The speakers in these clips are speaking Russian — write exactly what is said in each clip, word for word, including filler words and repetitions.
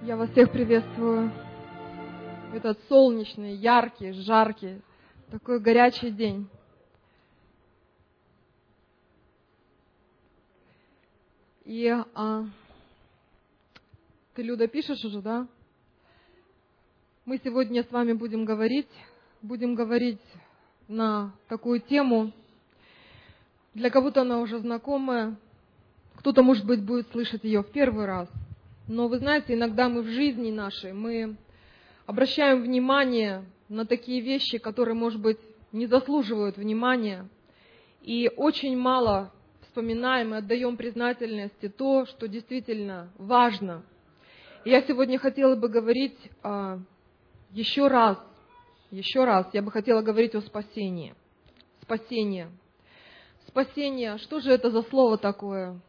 Я вас всех приветствую в этот солнечный, яркий, жаркий, такой горячий день. И а, ты, Люда, пишешь уже, да? Мы сегодня с вами будем говорить, будем говорить на такую тему. Для кого-то она уже знакомая, кто-то, может быть, будет слышать ее в первый раз. Но вы знаете, иногда мы в жизни нашей, мы обращаем внимание на такие вещи, которые, может быть, не заслуживают внимания. И очень мало вспоминаем и отдаем признательности то, что действительно важно. И я сегодня хотела бы говорить а, еще раз, еще раз, я бы хотела говорить о спасении. Спасение. Спасение, что же это за слово такое?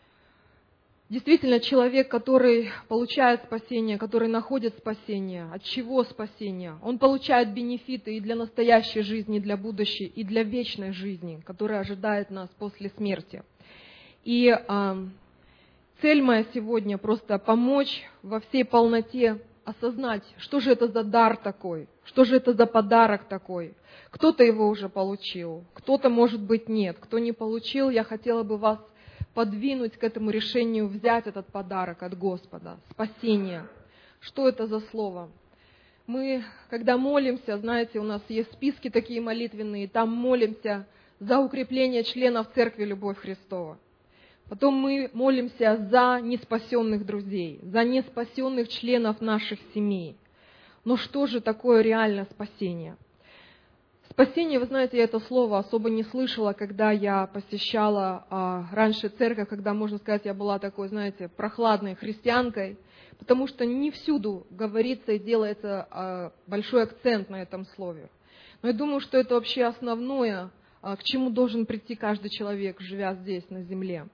Действительно, человек, который получает спасение, который находит спасение, от чего спасение? Он получает бенефиты и для настоящей жизни, и для будущей, и для вечной жизни, которая ожидает нас после смерти. И э, цель моя сегодня просто помочь во всей полноте осознать, что же это за дар такой, что же это за подарок такой. Кто-то его уже получил, кто-то, может быть, нет. Кто не получил, я хотела бы вас подвинуть к этому решению взять этот подарок от Господа, спасение. Что это за слово? Мы, когда молимся, знаете, у нас есть списки такие молитвенные, там молимся за укрепление членов Церкви Любовь Христова. Потом мы молимся за неспасенных друзей, за неспасенных членов наших семей. Но что же такое реально спасение? Спасение, вы знаете, я это слово особо не слышала, когда я посещала а, раньше церковь, когда, можно сказать, я была такой, знаете, прохладной христианкой, потому что не всюду говорится и делается а, большой акцент на этом слове. Но я думаю, что это вообще основное, а, к чему должен прийти каждый человек, живя здесь, на земле.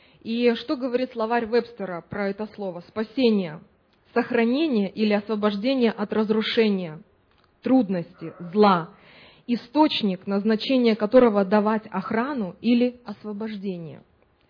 И что говорит словарь Вебстера про это слово? Спасение, сохранение или освобождение от разрушения, трудности, зла. Источник, назначение которого давать охрану или освобождение.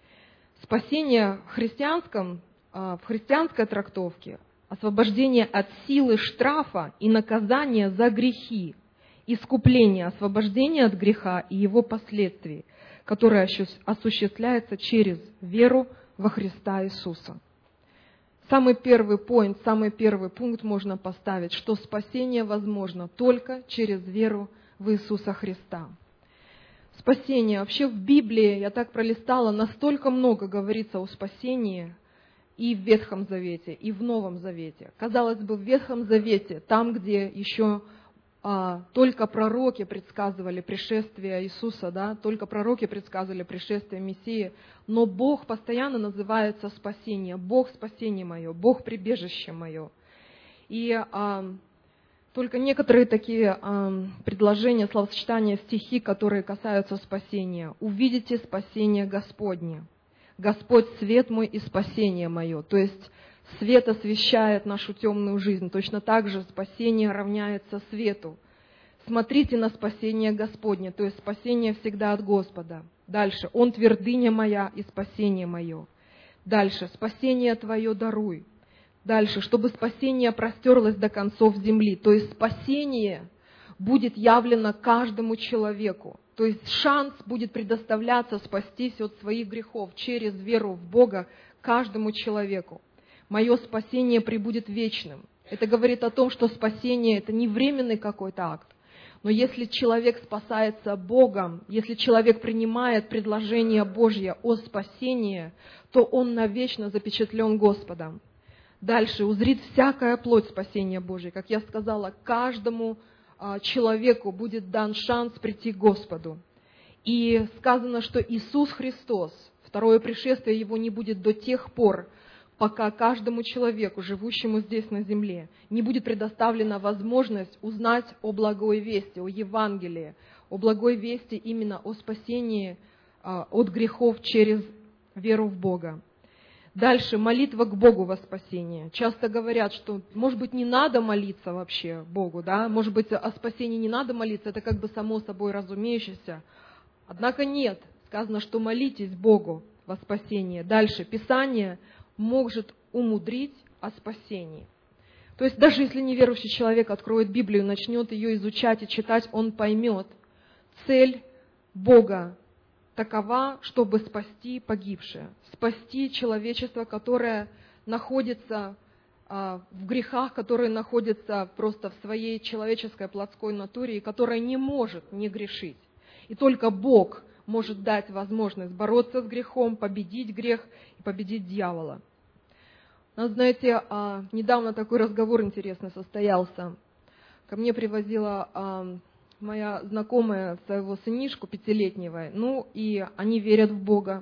Спасение в христианском, в христианской трактовке, освобождение от силы штрафа и наказания за грехи, искупление, освобождение от греха и его последствий, которое осуществляется через веру во Христа Иисуса. Самый первый поинт, самый первый пункт можно поставить, что спасение возможно только через веру в Иисуса Христа. Спасение. Вообще в Библии, я так пролистала, настолько много говорится о спасении и в Ветхом Завете, и в Новом Завете. Казалось бы, в Ветхом Завете, там, где еще а, только пророки предсказывали пришествие Иисуса, да, только пророки предсказывали пришествие Мессии, но Бог постоянно называется спасение. Бог спасение мое, Бог прибежище мое. И а, Только некоторые такие э, предложения, словосочетания, стихи, которые касаются спасения. «Увидите спасение Господне. Господь свет мой и спасение мое». То есть свет освещает нашу темную жизнь. Точно так же спасение равняется свету. «Смотрите на спасение Господне». То есть спасение всегда от Господа. Дальше. «Он твердыня моя и спасение мое». Дальше. «Спасение Твое даруй». Дальше, чтобы спасение простерлось до концов земли. То есть спасение будет явлено каждому человеку. То есть шанс будет предоставляться спастись от своих грехов через веру в Бога каждому человеку. Мое спасение пребудет вечным. Это говорит о том, что спасение – это не временный какой-то акт. Но если человек спасается Богом, если человек принимает предложение Божье о спасении, то он навечно запечатлен Господом. Дальше, узрит всякая плоть спасения Божия. Как я сказала, каждому а, человеку будет дан шанс прийти к Господу. И сказано, что Иисус Христос, второе пришествие Его не будет до тех пор, пока каждому человеку, живущему здесь на земле, не будет предоставлена возможность узнать о благой вести, о Евангелии, о благой вести именно о спасении а, от грехов через веру в Бога. Дальше, молитва к Богу во спасение. Часто говорят, что, может быть, не надо молиться вообще Богу, да? Может быть, о спасении не надо молиться, это как бы само собой разумеющееся. Однако нет, сказано, что молитесь Богу во спасение. Дальше, Писание может умудрить о спасении. То есть даже если неверующий человек откроет Библию, начнет ее изучать и читать, он поймет, цель Бога такова, чтобы спасти погибшее, спасти человечество, которое находится а, в грехах, которое находится просто в своей человеческой плотской натуре и которое не может не грешить. И только Бог может дать возможность бороться с грехом, победить грех и победить дьявола. Но, знаете, недавно такой разговор интересный состоялся. Ко мне привозила моя знакомая своего сынишку пятилетнего, ну и они верят в Бога.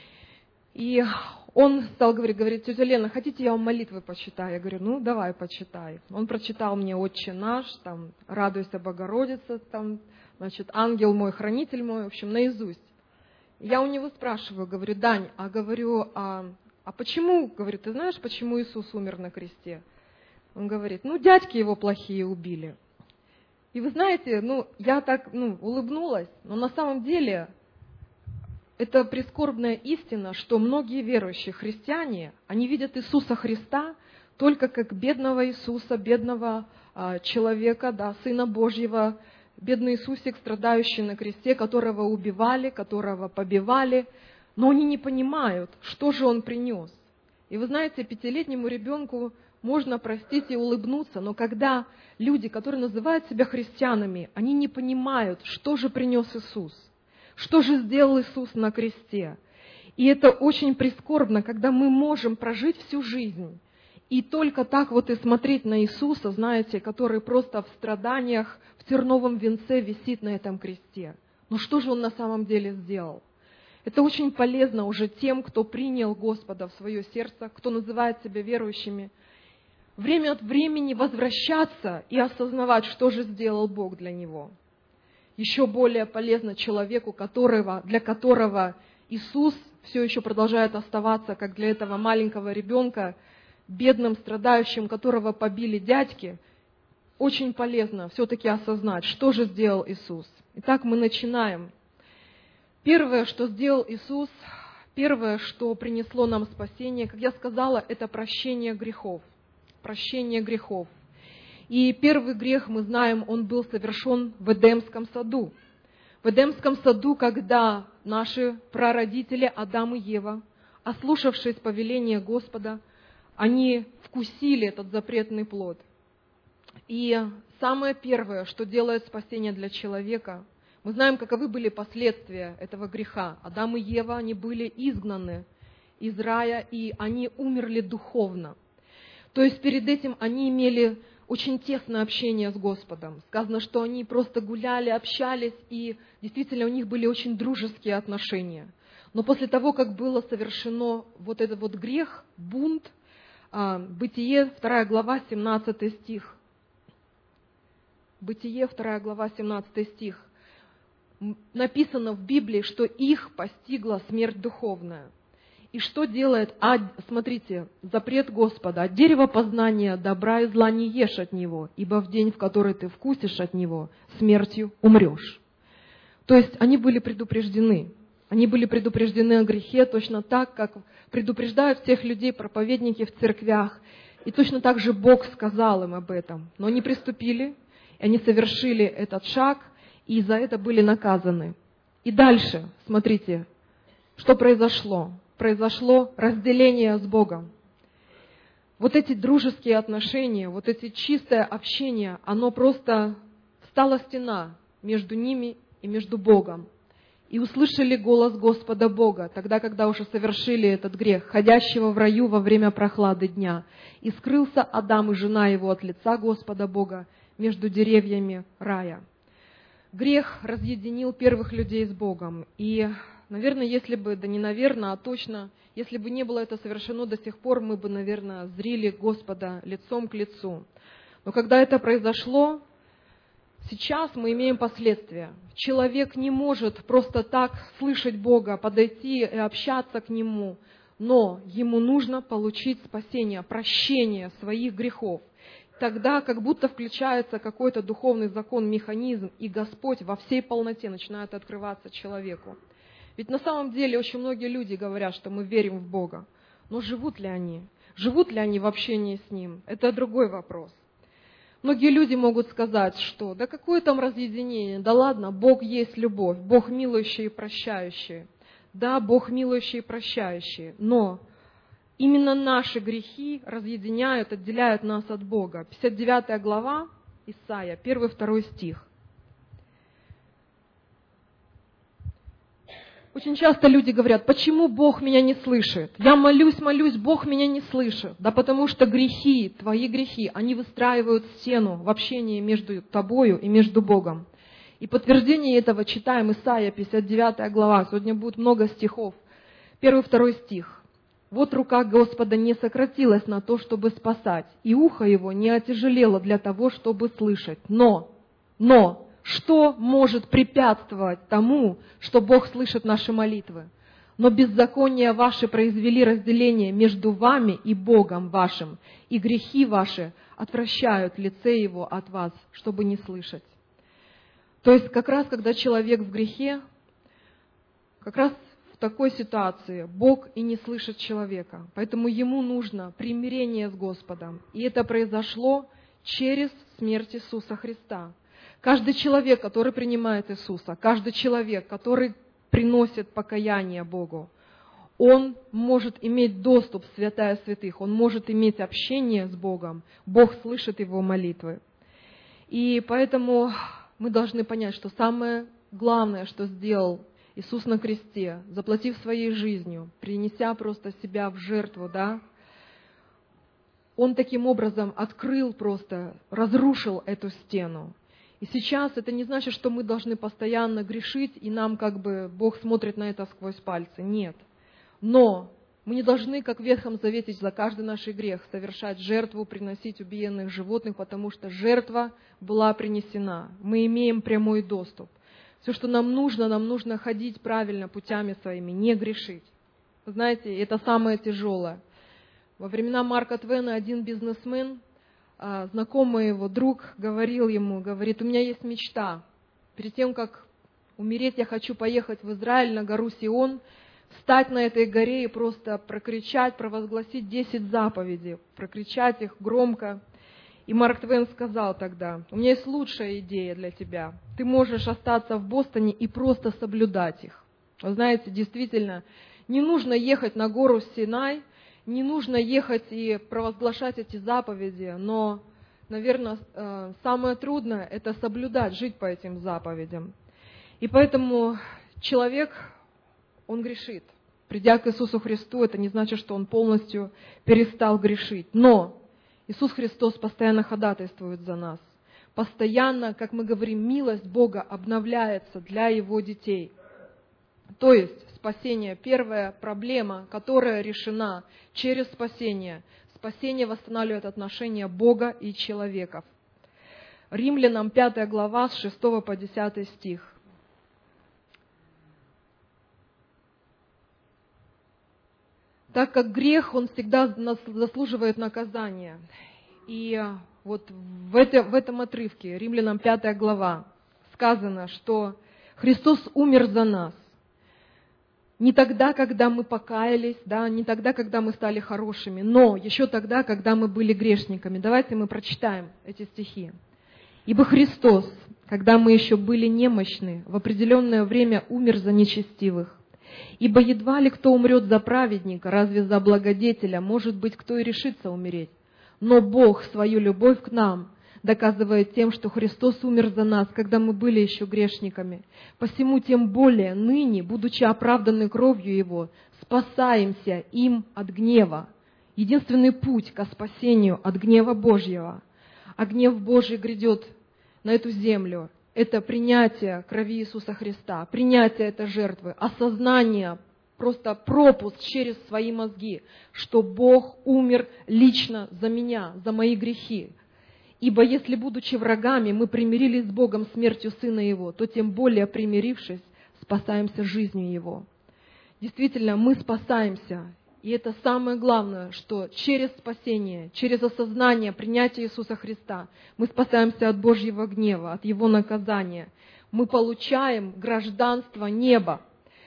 И он стал говорить, говорит: тетя Лена, хотите, я вам молитвы почитаю? Я говорю: ну, давай, почитай. Он прочитал мне «Отче наш», там, «Радуйся, Богородица», там, значит, «Ангел мой, хранитель мой», в общем, наизусть. Я у него спрашиваю, говорю: Дань, а говорю, а, а почему, говорю, ты знаешь, почему Иисус умер на кресте? Он говорит: ну, дядьки его плохие убили. И вы знаете, ну, я так, ну, улыбнулась, но на самом деле это прискорбная истина, что многие верующие христиане, они видят Иисуса Христа только как бедного Иисуса, бедного а, человека, да, Сына Божьего, бедный Иисусик, страдающий на кресте, которого убивали, которого побивали, но они не понимают, что же Он принес. И вы знаете, пятилетнему ребенку можно простить и улыбнуться, но когда люди, которые называют себя христианами, они не понимают, что же принес Иисус, что же сделал Иисус на кресте. И это очень прискорбно, когда мы можем прожить всю жизнь и только так вот и смотреть на Иисуса, знаете, который просто в страданиях, в терновом венце висит на этом кресте. Но что же Он на самом деле сделал? Это очень полезно уже тем, кто принял Господа в свое сердце, кто называет себя верующими, время от времени возвращаться и осознавать, что же сделал Бог для него. Еще более полезно человеку, которого, для которого Иисус все еще продолжает оставаться, как для этого маленького ребенка, бедным, страдающим, которого побили дядьки, очень полезно все-таки осознать, что же сделал Иисус. Итак, мы начинаем. Первое, что сделал Иисус, первое, что принесло нам спасение, как я сказала, это прощение грехов. Прощение грехов. И первый грех, мы знаем, он был совершен в Эдемском саду. В Эдемском саду, когда наши прародители Адам и Ева, ослушавшись повеления Господа, они вкусили этот запретный плод. И самое первое, что делает спасение для человека, мы знаем, каковы были последствия этого греха. Адам и Ева, они были изгнаны из рая, и они умерли духовно. То есть перед этим они имели очень тесное общение с Господом. Сказано, что они просто гуляли, общались, и действительно у них были очень дружеские отношения. Но после того, как было совершено вот этот вот грех, бунт, Бытие, вторая глава, семнадцатый стих. Бытие, вторая глава, семнадцатый стих. Написано в Библии, что их постигла смерть духовная. И что делает, а, смотрите, запрет Господа: от дерева познания добра и зла не ешь от него, ибо в день, в который ты вкусишь от него, смертью умрешь. То есть они были предупреждены. Они были предупреждены о грехе точно так, как предупреждают всех людей проповедники в церквях. И точно так же Бог сказал им об этом. Но они приступили, и они совершили этот шаг, и за это были наказаны. И дальше, смотрите, что произошло. Произошло разделение с Богом. Вот эти дружеские отношения, вот эти чистое общение, оно просто стала стена между ними и между Богом. И услышали голос Господа Бога, тогда, когда уже совершили этот грех, ходящего в раю во время прохлады дня. И скрылся Адам и жена его от лица Господа Бога между деревьями рая. Грех разъединил первых людей с Богом. И, наверное, если бы, да не наверное, а точно, если бы не было это совершено до сих пор, мы бы, наверное, зрели Господа лицом к лицу. Но когда это произошло, сейчас мы имеем последствия. Человек не может просто так слышать Бога, подойти и общаться к Нему, но ему нужно получить спасение, прощение своих грехов. Тогда как будто включается какой-то духовный закон, механизм, и Господь во всей полноте начинает открываться человеку. Ведь на самом деле очень многие люди говорят, что мы верим в Бога. Но живут ли они? Живут ли они в общении с Ним? Это другой вопрос. Многие люди могут сказать, что да какое там разъединение, да ладно, Бог есть любовь, Бог милующий и прощающий. Да, Бог милующий и прощающий, но именно наши грехи разъединяют, отделяют нас от Бога. пятьдесят девятая глава Исайя, первый-второй стих. Очень часто люди говорят, почему Бог меня не слышит? Я молюсь, молюсь, Бог меня не слышит. Да потому что грехи, твои грехи, они выстраивают стену в общении между тобою и между Богом. И подтверждение этого читаем Исайя, пятьдесят девятая глава. Сегодня будет много стихов. Первый-второй стих. «Вот рука Господа не сократилась на то, чтобы спасать, и ухо его не отяжелело для того, чтобы слышать. Но, но, что может препятствовать тому, что Бог слышит наши молитвы? Но беззакония ваши произвели разделение между вами и Богом вашим, и грехи ваши отвращают лице Его от вас, чтобы не слышать». То есть как раз, когда человек в грехе, как раз в такой ситуации Бог и не слышит человека. Поэтому ему нужно примирение с Господом. И это произошло через смерть Иисуса Христа. Каждый человек, который принимает Иисуса, каждый человек, который приносит покаяние Богу, он может иметь доступ в святая святых, он может иметь общение с Богом. Бог слышит его молитвы. И поэтому мы должны понять, что самое главное, что сделал Иисус на кресте, заплатив своей жизнью, принеся просто себя в жертву, да, Он таким образом открыл просто, разрушил эту стену. И сейчас это не значит, что мы должны постоянно грешить, и нам как бы Бог смотрит на это сквозь пальцы. Нет. Но мы не должны, как в Ветхом Завете, за каждый наш грех совершать жертву, приносить убиенных животных, потому что жертва была принесена. Мы имеем прямой доступ. Все, что нам нужно, нам нужно ходить правильно путями своими, не грешить. Вы знаете, это самое тяжелое. Во времена Марка Твена один бизнесмен, знакомый его друг, говорил ему, говорит, у меня есть мечта. Перед тем, как умереть, я хочу поехать в Израиль на гору Сион, встать на этой горе и просто прокричать, провозгласить десять заповедей, прокричать их громко. И Марк Твен сказал тогда, у меня есть лучшая идея для тебя. Ты можешь остаться в Бостоне и просто соблюдать их. Вы знаете, действительно, не нужно ехать на гору Синай, не нужно ехать и провозглашать эти заповеди, но, наверное, самое трудное – это соблюдать, жить по этим заповедям. И поэтому человек, он грешит. Придя к Иисусу Христу, это не значит, что он полностью перестал грешить. Но Иисус Христос постоянно ходатайствует за нас. Постоянно, как мы говорим, милость Бога обновляется для Его детей. То есть спасение, первая проблема, которая решена через спасение. Спасение восстанавливает отношения Бога и человеков. Римлянам пятая глава с шестого по десятый стих. Так как грех, он всегда заслуживает наказания. И вот в, это, в этом отрывке, Римлянам пятая глава, сказано, что Христос умер за нас. Не тогда, когда мы покаялись, да, не тогда, когда мы стали хорошими, но еще тогда, когда мы были грешниками. Давайте мы прочитаем эти стихи. «Ибо Христос, когда мы еще были немощны, в определенное время умер за нечестивых. Ибо едва ли кто умрет за праведника, разве за благодетеля, может быть, кто и решится умереть. Но Бог свою любовь к нам доказывает тем, что Христос умер за нас, когда мы были еще грешниками. Посему тем более ныне, будучи оправданы кровью Его, спасаемся им от гнева». Единственный путь ко спасению от гнева Божьего. А гнев Божий грядет на эту землю. Это принятие крови Иисуса Христа, принятие этой жертвы, осознание, просто пропуск через свои мозги, что Бог умер лично за меня, за мои грехи. Ибо если, будучи врагами, мы примирились с Богом смертью Сына Его, то тем более, примирившись, спасаемся жизнью Его. Действительно, мы спасаемся. И это самое главное, что через спасение, через осознание принятия Иисуса Христа мы спасаемся от Божьего гнева, от Его наказания. Мы получаем гражданство неба.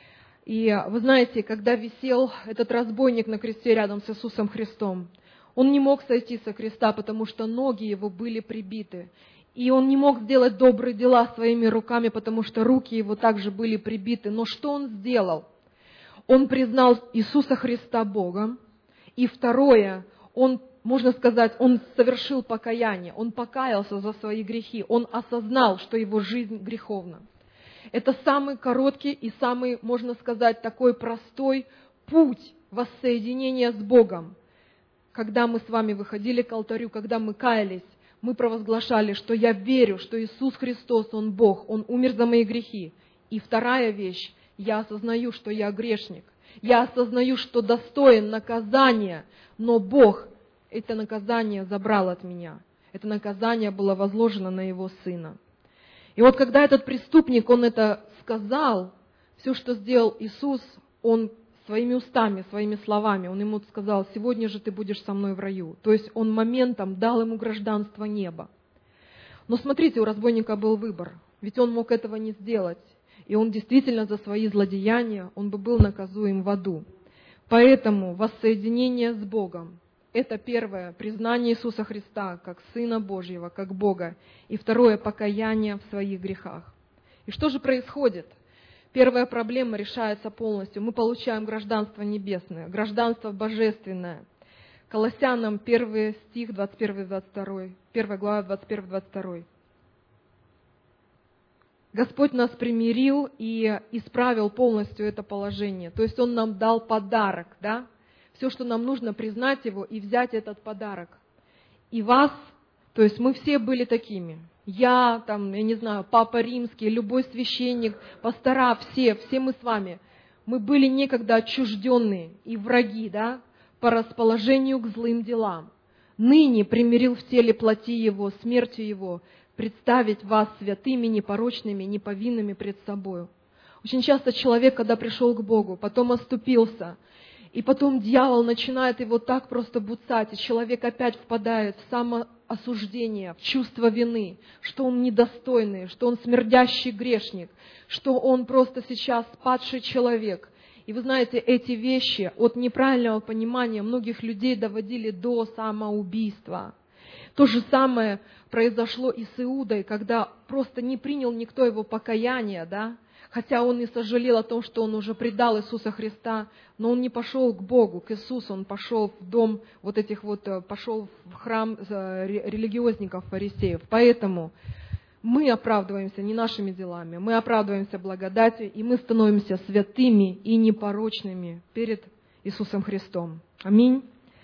И вы знаете, когда висел этот разбойник на кресте рядом с Иисусом Христом, он не мог сойти со креста, потому что ноги его были прибиты. И он не мог сделать добрые дела своими руками, потому что руки его также были прибиты. Но что он сделал? Он признал Иисуса Христа Богом. И второе, он, можно сказать, он совершил покаяние. Он покаялся за свои грехи. Он осознал, что его жизнь греховна. Это самый короткий и самый, можно сказать, такой простой путь воссоединения с Богом. Когда мы с вами выходили к алтарю, когда мы каялись, мы провозглашали, что я верю, что Иисус Христос, Он Бог, Он умер за мои грехи. И вторая вещь, я осознаю, что я грешник. Я осознаю, что достоин наказания, но Бог это наказание забрал от меня. Это наказание было возложено на Его Сына. И вот когда этот преступник, он это сказал, все, что сделал Иисус, Он своими устами, своими словами, Он ему сказал: сегодня же ты будешь со мной в раю. То есть Он моментом дал ему гражданство неба. Но смотрите, у разбойника был выбор, ведь он мог этого не сделать. И он действительно за свои злодеяния, он бы был наказуем в аду. Поэтому воссоединение с Богом – это первое, признание Иисуса Христа как Сына Божьего, как Бога. И второе, покаяние в своих грехах. И что же происходит? Первая проблема решается полностью. Мы получаем гражданство небесное, гражданство божественное. Колоссянам первый стих, двадцать первый двадцать второй, первая глава, двадцать первый двадцать второй. Господь нас примирил и исправил полностью это положение. То есть Он нам дал подарок, да? Все, что нам нужно, признать Его и взять этот подарок. И вас, то есть мы все были такими. Я, там, я не знаю, Папа Римский, любой священник, пастора, все, все мы с вами. Мы были некогда отчужденные и враги, да, по расположению к злым делам. Ныне примирил в теле плоти Его, смертью Его, представить вас святыми, непорочными, неповинными пред собою. Очень часто человек, когда пришел к Богу, потом оступился, и потом дьявол начинает его так просто буцать, и человек опять впадает в самоосуждение, в чувство вины, что он недостойный, что он смердящий грешник, что он просто сейчас падший человек. И вы знаете, эти вещи от неправильного понимания многих людей доводили до самоубийства. То же самое произошло и с Иудой, когда просто не принял никто его покаяния, да? Хотя он и сожалел о том, что он уже предал Иисуса Христа, но он не пошел к Богу, к Иисусу, он пошел в дом вот этих вот, пошел в храм религиозников, фарисеев. Поэтому мы оправдываемся не нашими делами, мы оправдываемся благодатью, и мы становимся святыми и непорочными перед Иисусом Христом. Аминь.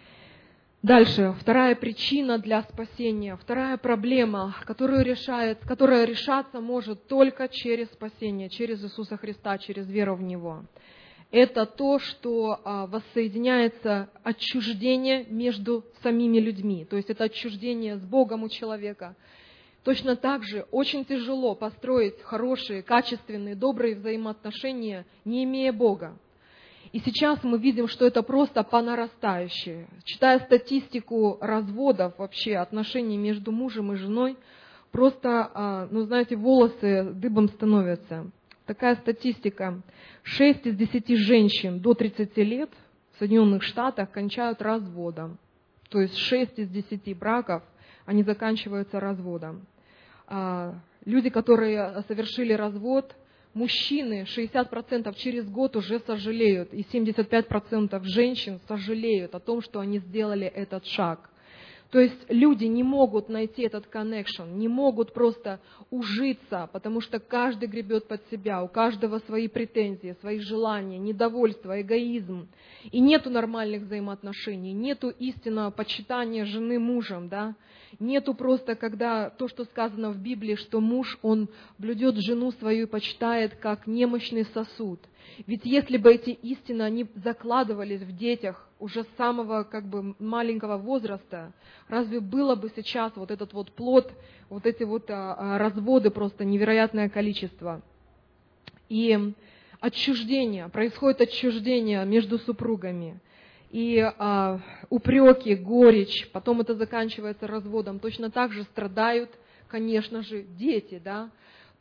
Дальше, вторая причина для спасения, вторая проблема, которую решает, которая решаться может только через спасение, через Иисуса Христа, через веру в Него. Это то, что воссоединяется отчуждение между самими людьми, то есть это отчуждение с Богом у человека. Точно так же очень тяжело построить хорошие, качественные, добрые взаимоотношения, не имея Бога. И сейчас мы видим, что это просто по нарастающей. Читая статистику разводов, вообще отношений между мужем и женой, просто, ну знаете, волосы дыбом становятся. Такая статистика. шесть из десяти женщин до тридцати лет в Соединенных Штатах кончают разводом. То есть шесть из десяти браков, они заканчиваются разводом. Люди, которые совершили развод, мужчины шестьдесят процентов через год уже сожалеют, и семьдесят пять процентов женщин сожалеют о том, что они сделали этот шаг. То есть люди не могут найти этот connection, не могут просто ужиться, потому что каждый гребет под себя, у каждого свои претензии, свои желания, недовольство, эгоизм. И нету нормальных взаимоотношений, нету истинного почитания жены мужем, да? Нету просто, когда то, что сказано в Библии, что муж, он блюдет жену свою и почитает как немощный сосуд. Ведь если бы эти истины, они закладывались в детях уже с самого как бы маленького возраста, разве было бы сейчас вот этот вот плод, вот эти вот а, разводы просто невероятное количество. И отчуждение, происходит отчуждение между супругами. И а, упреки, горечь, потом это заканчивается разводом. Точно так же страдают, конечно же, дети, да.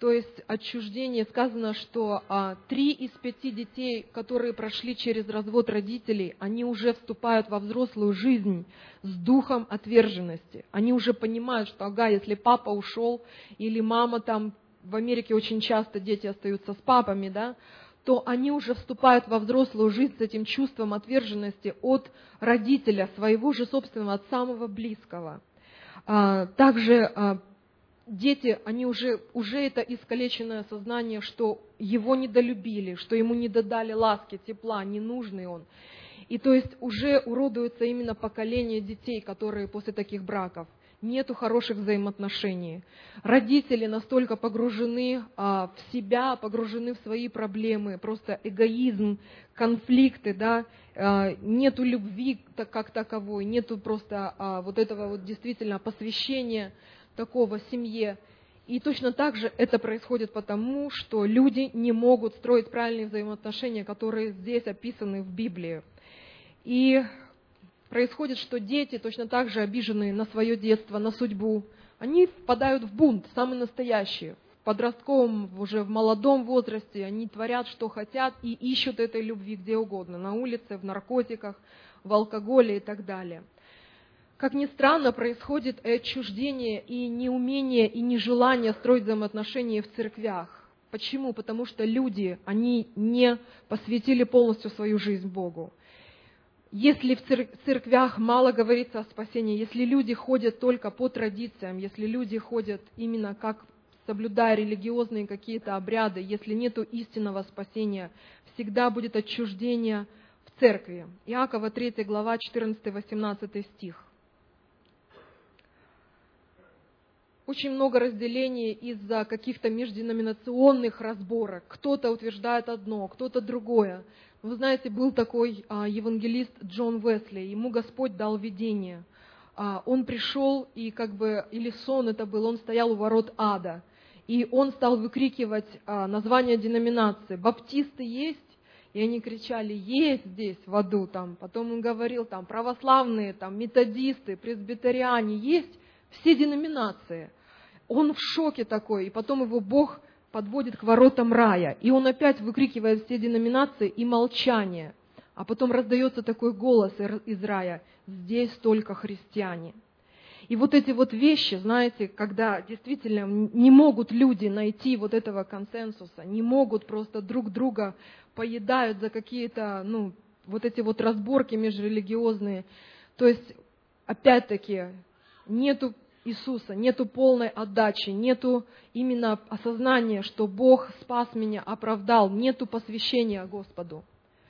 То есть отчуждение, сказано, что а, три из пяти детей, которые прошли через развод родителей, они уже вступают во взрослую жизнь с духом отверженности. Они уже понимают, что, ага, если папа ушел, или мама там, в Америке очень часто дети остаются с папами, да, то они уже вступают во взрослую жизнь с этим чувством отверженности от родителя, своего же собственного, от самого близкого. А, также а, дети, они уже, уже это искалеченное сознание, что его недолюбили, что ему не додали ласки, тепла, не нужный он. И то есть уже уродуется именно поколение детей, которые после таких браков. Нету хороших взаимоотношений. Родители настолько погружены а, в себя, погружены в свои проблемы, просто эгоизм, конфликты, да, а, нету любви так, как таковой, нету просто а, вот этого вот действительно посвящения такого семье. И точно так же это происходит потому, что люди не могут строить правильные взаимоотношения, которые здесь описаны в Библии. И происходит, что дети, точно так же обиженные на свое детство, на судьбу, они впадают в бунт, самый настоящий. В подростковом, уже в молодом возрасте они творят, что хотят, и ищут этой любви где угодно, на улице, в наркотиках, в алкоголе и так далее. Как ни странно, происходит и отчуждение, и неумение, и нежелание строить взаимоотношения в церквях. Почему? Потому что люди, они не посвятили полностью свою жизнь Богу. Если в церквях мало говорится о спасении, если люди ходят только по традициям, если люди ходят именно как соблюдая религиозные какие-то обряды, если нет истинного спасения, всегда будет отчуждение в церкви. Иакова третья глава, четырнадцатый-восемнадцатый стих. Очень много разделений из-за каких-то межденоминационных разборок. Кто-то утверждает одно, кто-то другое. Вы знаете, был такой а, евангелист Джон Уэсли, ему Господь дал видение. А, он пришел, и как бы, или сон это был, он стоял у ворот ада, и он стал выкрикивать а, название деноминации. Баптисты есть? И они кричали, есть здесь в аду. Там. Потом он говорил, там, православные, там, методисты, пресбитериане, есть все деноминации. Он в шоке такой, и потом его Бог подводит к воротам рая, и он опять выкрикивает все деноминации и молчание. А потом раздается такой голос из рая: здесь только христиане. И вот эти вот вещи, знаете, когда действительно не могут люди найти вот этого консенсуса, не могут просто друг друга поедают за какие-то, ну, вот эти вот разборки межрелигиозные. То есть, опять-таки, нету Иисуса, нету полной отдачи, нету именно осознания, что Бог спас меня, оправдал, нету посвящения Господу.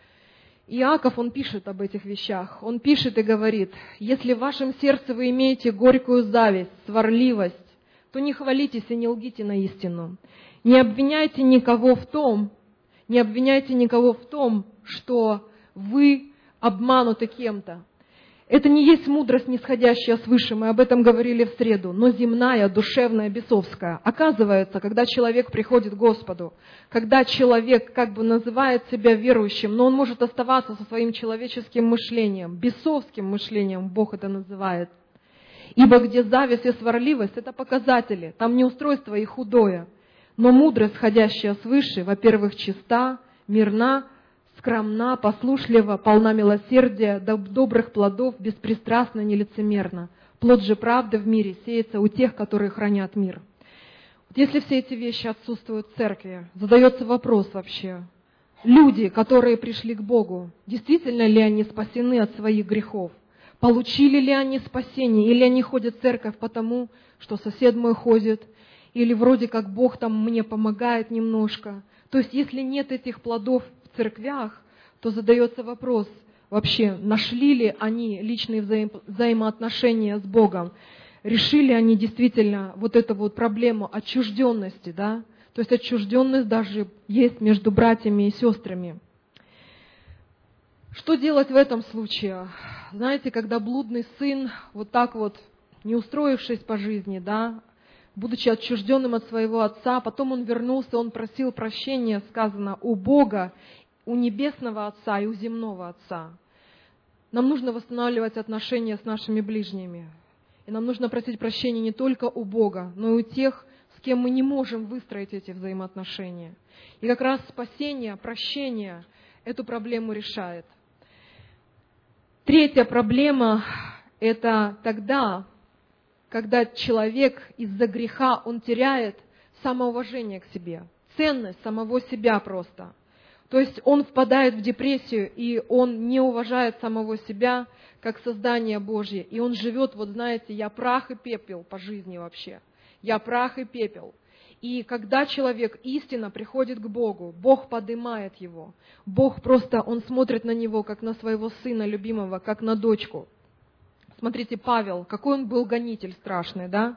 Иаков, он пишет об этих вещах. Он пишет и говорит: если в вашем сердце вы имеете горькую зависть, сварливость, то не хвалитесь и не лгите на истину. Не обвиняйте никого в том, не обвиняйте никого в том, что вы обмануты кем-то. Это не есть мудрость, нисходящая свыше, мы об этом говорили в среду, но земная, душевная, бесовская. Оказывается, когда человек приходит к Господу, когда человек как бы называет себя верующим, но он может оставаться со своим человеческим мышлением, бесовским мышлением, Бог это называет. Ибо где зависть и сварливость, это показатели, там неустройство и худое. Но мудрость, сходящая свыше, во-первых, чиста, мирна, скромна, послушлива, полна милосердия, добрых плодов, беспристрастна, нелицемерна. Плод же правды в мире сеется у тех, которые хранят мир. Вот если все эти вещи отсутствуют в церкви, задается вопрос вообще. Люди, которые пришли к Богу, действительно ли они спасены от своих грехов? Получили ли они спасение? Или они ходят в церковь потому, что сосед мой ходит? Или вроде как Бог там мне помогает немножко? То есть если нет этих плодов в церквях, то задается вопрос, вообще нашли ли они личные взаим... взаимоотношения с Богом? Решили они действительно вот эту вот проблему отчужденности, да? То есть отчужденность даже есть между братьями и сестрами. Что делать в этом случае? Знаете, когда блудный сын, вот так вот, не устроившись по жизни, да, будучи отчужденным от своего отца, потом он вернулся, он просил прощения, сказано, у Бога, у небесного Отца и у земного Отца. Нам нужно восстанавливать отношения с нашими ближними. И нам нужно просить прощения не только у Бога, но и у тех, с кем мы не можем выстроить эти взаимоотношения. И как раз спасение, прощение эту проблему решает. Третья проблема – это тогда, когда человек из-за греха, он теряет самоуважение к себе, ценность самого себя просто. То есть он впадает в депрессию, и он не уважает самого себя как создание Божье. И он живет, вот знаете, я прах и пепел по жизни вообще. Я прах и пепел. И когда человек истинно приходит к Богу, Бог поднимает его. Бог просто, он смотрит на него, как на своего сына любимого, как на дочку. Смотрите, Павел, какой он был гонитель страшный, да?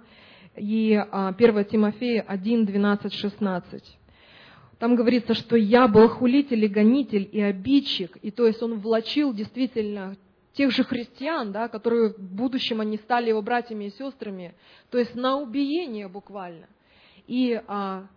И первое Тимофея один, двенадцать, шестнадцать. Там говорится, что я был хулитель и гонитель и обидчик. И то есть он влачил действительно тех же христиан, да, которые в будущем они стали его братьями и сестрами, то есть на убиение буквально. И, а,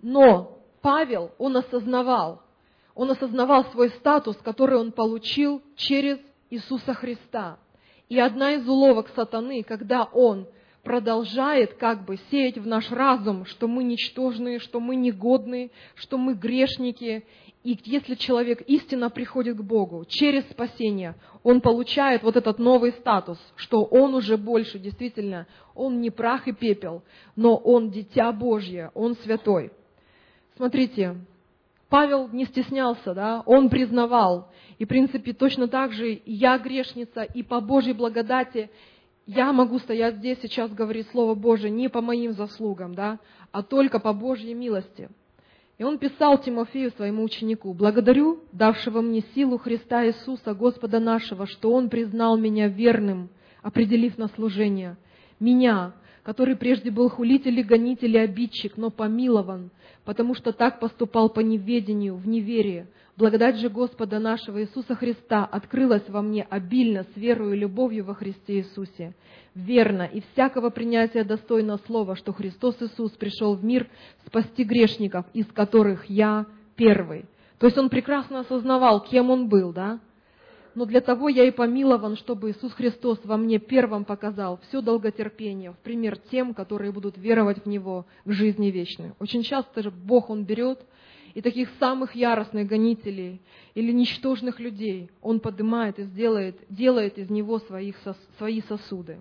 но Павел, он осознавал, он осознавал свой статус, который он получил через Иисуса Христа. И одна из уловок сатаны, когда он продолжает как бы сеять в наш разум, что мы ничтожные, что мы негодные, что мы грешники. И если человек истинно приходит к Богу через спасение, он получает вот этот новый статус, что он уже больше, действительно, он не прах и пепел, но он дитя Божье, он святой. Смотрите, Павел не стеснялся, да, он признавал. И, в принципе, точно так же и я грешница, и по Божьей благодати я могу стоять здесь сейчас, говорить Слово Божие не по моим заслугам, да, а только по Божьей милости. И он писал Тимофею, своему ученику: «Благодарю, давшего мне силу Христа Иисуса, Господа нашего, что Он признал меня верным, определив на служение. Меня, который прежде был хулитель и гонитель и обидчик, но помилован, потому что так поступал по неведению, в неверии. Благодать же Господа нашего Иисуса Христа открылась во мне обильно с верою и любовью во Христе Иисусе. Верно и всякого принятия достойно слова, что Христос Иисус пришел в мир спасти грешников, из которых я первый». То есть он прекрасно осознавал, кем он был, да? Но для того я и помилован, чтобы Иисус Христос во мне первым показал все долготерпение в пример тем, которые будут веровать в Него к жизни вечной. Очень часто же Бог, Он берет и таких самых яростных гонителей или ничтожных людей Он поднимает и сделает, делает из него своих, свои сосуды.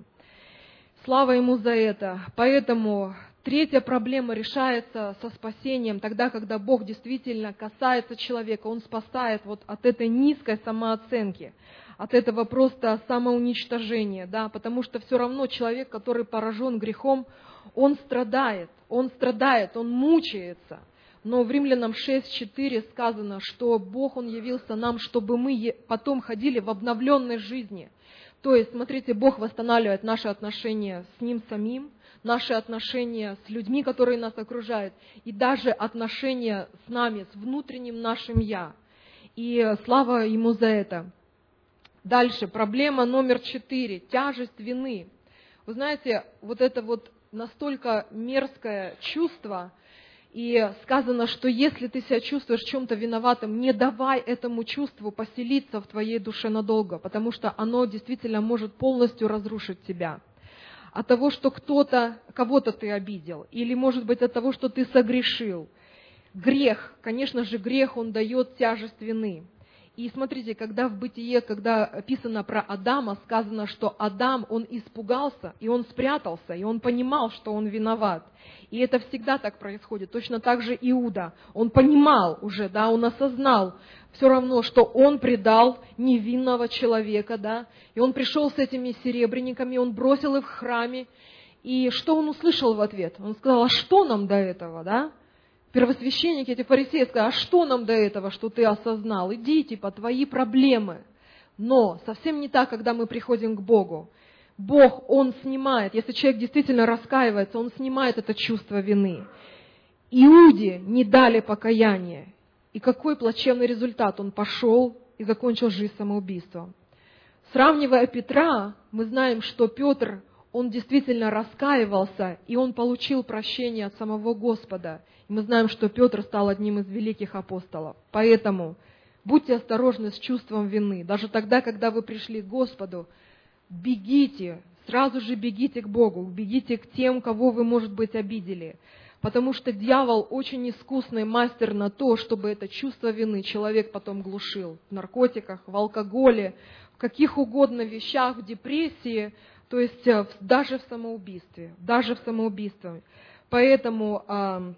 Слава Ему за это. Поэтому третья проблема решается со спасением, тогда, когда Бог действительно касается человека, Он спасает вот от этой низкой самооценки, от этого просто самоуничтожения, да, потому что все равно человек, который поражен грехом, он страдает, он страдает, он мучается. Но в Римлянам шесть четыре сказано, что Бог, Он явился нам, чтобы мы потом ходили в обновленной жизни. То есть, смотрите, Бог восстанавливает наши отношения с Ним самим, наши отношения с людьми, которые нас окружают, и даже отношения с нами, с внутренним нашим «я». И слава Ему за это. Дальше, проблема номер четыре, тяжесть вины. Вы знаете, вот это вот настолько мерзкое чувство, и сказано, что если ты себя чувствуешь в чем-то виноватым, не давай этому чувству поселиться в твоей душе надолго, потому что оно действительно может полностью разрушить тебя. От того, что кто-то, кого-то ты обидел, или, может быть, от того, что ты согрешил. Грех, конечно же, грех, он дает тяжесть вины. И смотрите, когда в Бытие, когда описано про Адама, сказано, что Адам, он испугался, и он спрятался, и он понимал, что он виноват. И это всегда так происходит. Точно так же Иуда. Он понимал уже, да, он осознал все равно, что он предал невинного человека, да. И он пришел с этими серебряниками, он бросил их в храме. И что он услышал в ответ? Он сказал: а что нам до этого, да? Первосвященники, эти фарисеи сказали: а что нам до этого, что ты осознал? Иди, типа, твои проблемы. Но совсем не так, когда мы приходим к Богу. Бог, Он снимает, если человек действительно раскаивается, Он снимает это чувство вины. Иуде не дали покаяния. И какой плачевный результат? Он пошел и закончил жизнь самоубийством. Сравнивая Петра, мы знаем, что Петр, он действительно раскаивался, и он получил прощение от самого Господа. И мы знаем, что Петр стал одним из великих апостолов. Поэтому будьте осторожны с чувством вины. Даже тогда, когда вы пришли к Господу, бегите, сразу же бегите к Богу, бегите к тем, кого вы, может быть, обидели. Потому что дьявол очень искусный мастер на то, чтобы это чувство вины человек потом глушил в наркотиках, в алкоголе, в каких угодно вещах, в депрессии, то есть даже в самоубийстве, даже в самоубийстве. Поэтому э,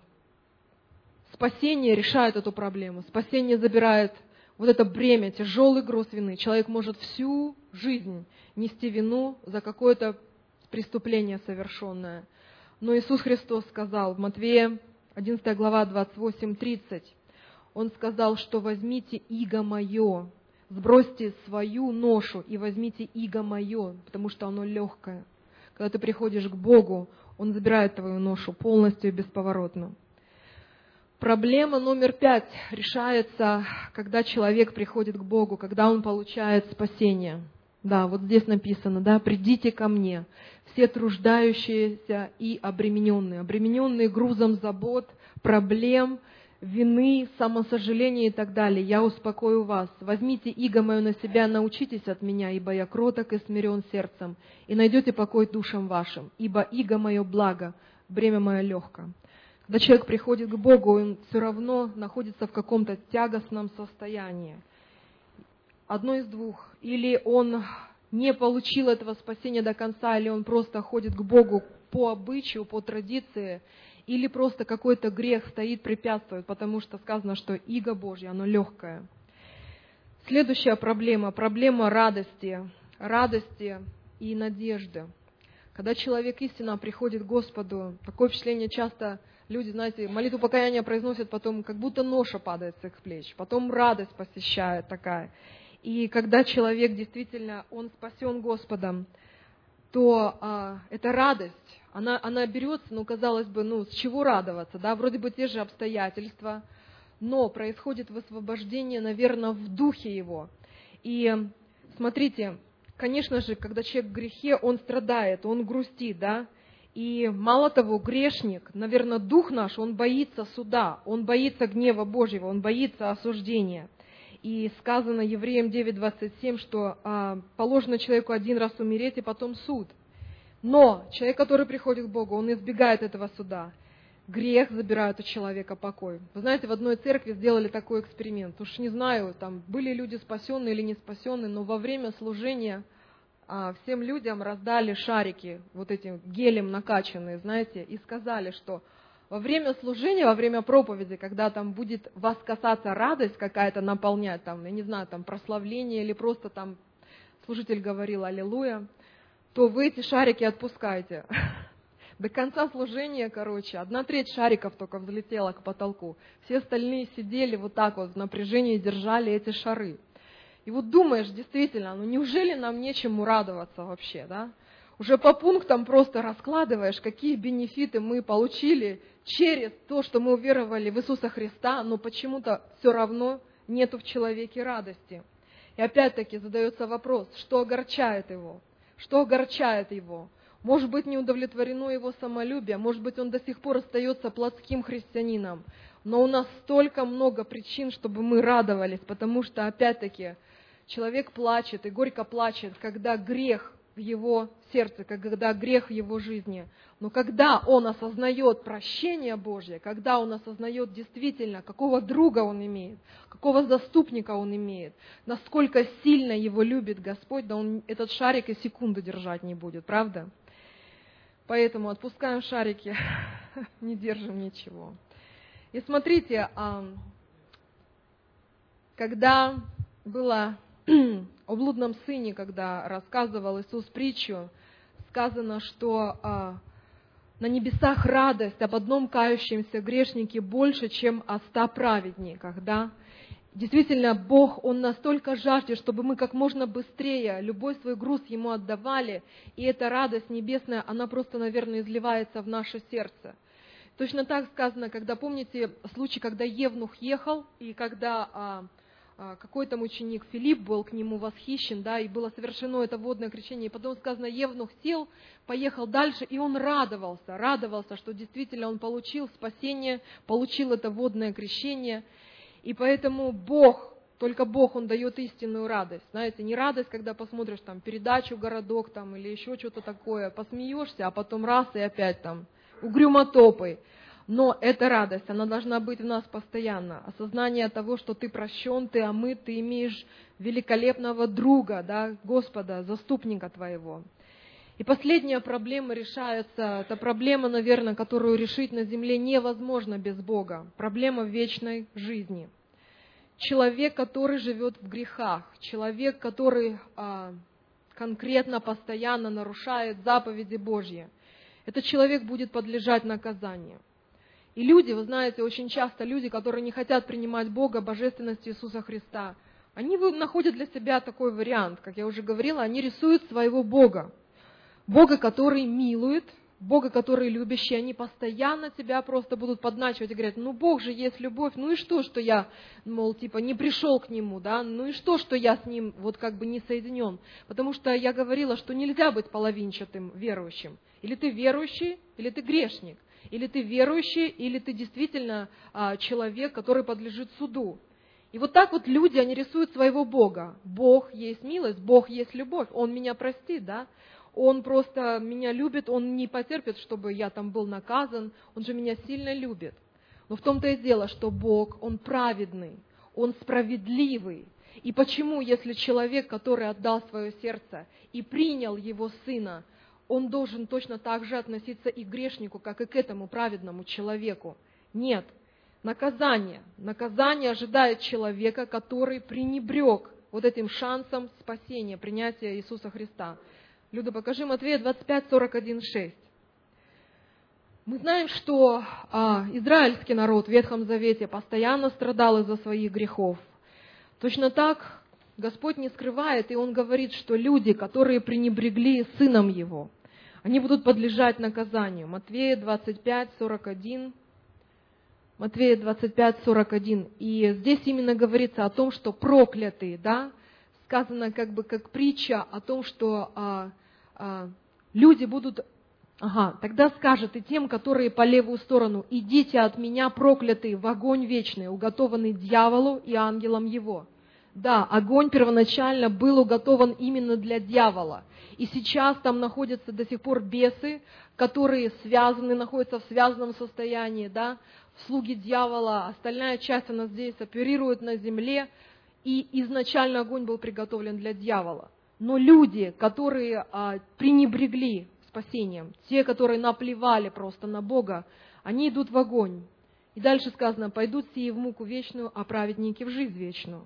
спасение решает эту проблему. Спасение забирает вот это бремя, тяжелый груз вины. Человек может всю жизнь нести вину за какое-то преступление совершенное. Но Иисус Христос сказал в Матвея одиннадцатая глава двадцать восемь тридцать, Он сказал, что возьмите иго мое, сбросьте свою ношу и возьмите иго мое, потому что оно легкое. Когда ты приходишь к Богу, Он забирает твою ношу полностью и бесповоротно. Проблема номер пять решается, когда человек приходит к Богу, когда он получает спасение. Да, вот здесь написано, да, «Придите ко мне, все труждающиеся и обремененные». Обремененные грузом забот, проблем, вины, самосожаления и так далее. «Я успокою вас. Возьмите иго мое на себя, научитесь от меня, ибо я кроток и смирен сердцем, и найдете покой душам вашим, ибо иго мое благо, бремя мое легко». Когда человек приходит к Богу, он все равно находится в каком-то тягостном состоянии. Одно из двух. Или он не получил этого спасения до конца, или он просто ходит к Богу по обычаю, по традиции, или просто какой-то грех стоит, препятствует, потому что сказано, что иго Божье, оно легкое. Следующая проблема, проблема радости, радости и надежды. Когда человек истинно приходит к Господу, такое впечатление часто люди, знаете, молитву покаяния произносят, потом как будто ноша падает с их плеч, потом радость посещает такая. И когда человек действительно, он спасен Господом, то а, эта радость, она, она берется, ну, казалось бы, ну, с чего радоваться, да, вроде бы те же обстоятельства, но происходит высвобождение, наверное, в духе его. И смотрите, конечно же, когда человек в грехе, он страдает, он грустит, да, и мало того, грешник, наверное, дух наш, он боится суда, он боится гнева Божьего, он боится осуждения. И сказано Евреям девять двадцать семь, что а, положено человеку один раз умереть, и потом суд. Но человек, который приходит к Богу, он избегает этого суда. Грех забирает у человека покой. Вы знаете, в одной церкви сделали такой эксперимент. Уж не знаю, там были люди спасенные или не спасенные, но во время служения а, всем людям раздали шарики, вот этим гелем накачанные, знаете, и сказали, что во время служения, во время проповеди, когда там будет вас касаться радость какая-то наполнять, там, я не знаю, там прославление или просто там служитель говорил «Аллилуйя», то вы эти шарики отпускаете. До конца служения, короче, одна треть шариков только взлетела к потолку. Все остальные сидели вот так вот в напряжении, держали эти шары. И вот думаешь, действительно, ну неужели нам нечему радоваться вообще, да? Уже по пунктам просто раскладываешь, какие бенефиты мы получили через то, что мы уверовали в Иисуса Христа, но почему-то все равно нету в человеке радости. И опять-таки задается вопрос, что огорчает его? Что огорчает его? Может быть, не удовлетворено его самолюбие, может быть, он до сих пор остается плотским христианином. Но у нас столько много причин, чтобы мы радовались, потому что, опять-таки, человек плачет и горько плачет, когда грех в его сердце, когда грех в его жизни. Но когда он осознает прощение Божье, когда он осознает действительно, какого друга он имеет, какого заступника он имеет, насколько сильно его любит Господь, да он этот шарик и секунду держать не будет, правда? Поэтому отпускаем шарики, не держим ничего. И смотрите, когда было о блудном сыне, когда рассказывал Иисус притчу, сказано, что а, на небесах радость об одном кающемся грешнике больше, чем о ста праведниках. Да? Действительно, Бог, Он настолько жаждет, чтобы мы как можно быстрее любой свой груз Ему отдавали, и эта радость небесная, она просто, наверное, изливается в наше сердце. Точно так сказано, когда, помните, случай, когда Евнух ехал, и когда а, а, какой там ученик Филипп был к нему восхищен, да, и было совершено это водное крещение, и потом сказано, Евнух сел, поехал дальше, и он радовался, радовался, что действительно он получил спасение, получил это водное крещение. И поэтому Бог, только Бог, Он дает истинную радость. Знаете, не радость, когда посмотришь там передачу «Городок» там, или еще что-то такое, посмеешься, а потом раз и опять там угрюмо топай. Но эта радость, она должна быть в нас постоянно. Осознание того, что ты прощен, ты омыт, ты имеешь великолепного друга, да, Господа, заступника твоего. И последняя проблема решается, это проблема, наверное, которую решить на земле невозможно без Бога. Проблема вечной жизни. Человек, который живет в грехах, человек, который а, конкретно, постоянно нарушает заповеди Божьи, этот человек будет подлежать наказанию. И люди, вы знаете, очень часто люди, которые не хотят принимать Бога, божественность Иисуса Христа, они находят для себя такой вариант, как я уже говорила, они рисуют своего Бога. Бога, который милует, Бога, который любящий, они постоянно тебя просто будут подначивать и говорят, ну Бог же есть любовь, ну и что, что я, мол, типа не пришел к Нему, да, ну и что, что я с Ним вот как бы не соединен. Потому что я говорила, что нельзя быть половинчатым верующим. Или ты верующий, или ты грешник. Или ты верующий, или ты действительно а, человек, который подлежит суду. И вот так вот люди, они рисуют своего Бога. Бог есть милость, Бог есть любовь, Он меня простит, да. Он просто меня любит, Он не потерпит, чтобы я там был наказан, Он же меня сильно любит. Но в том-то и дело, что Бог, Он праведный, Он справедливый. И почему, если человек, который отдал свое сердце и принял Его Сына, он должен точно так же относиться и к грешнику, как и к этому праведному человеку? Нет. Наказание. Наказание ожидает человека, который пренебрег вот этим шансом спасения, принятия Иисуса Христа. Люда, покажи Матфея двадцать пять, сорок один, шесть. Мы знаем, что а, израильский народ в Ветхом Завете постоянно страдал из-за своих грехов. Точно так Господь не скрывает, и Он говорит, что люди, которые пренебрегли Сыном Его, они будут подлежать наказанию. Матфея двадцать пять, сорок один. Матфея двадцать пять, сорок один. И здесь именно говорится о том, что проклятые, да, сказано как бы как притча о том, что а, а, люди будут... Ага, тогда скажет и тем, которые по левую сторону, идите от меня, проклятые, в огонь вечный, уготованный дьяволу и ангелам его. Да, огонь первоначально был уготован именно для дьявола. И сейчас там находятся до сих пор бесы, которые связаны, находятся в связанном состоянии, да, слуги дьявола. Остальная часть, она здесь оперирует на земле. И изначально огонь был приготовлен для дьявола. Но люди, которые а, пренебрегли спасением, те, которые наплевали просто на Бога, они идут в огонь. И дальше сказано, пойдут сии в муку вечную, а праведники в жизнь вечную.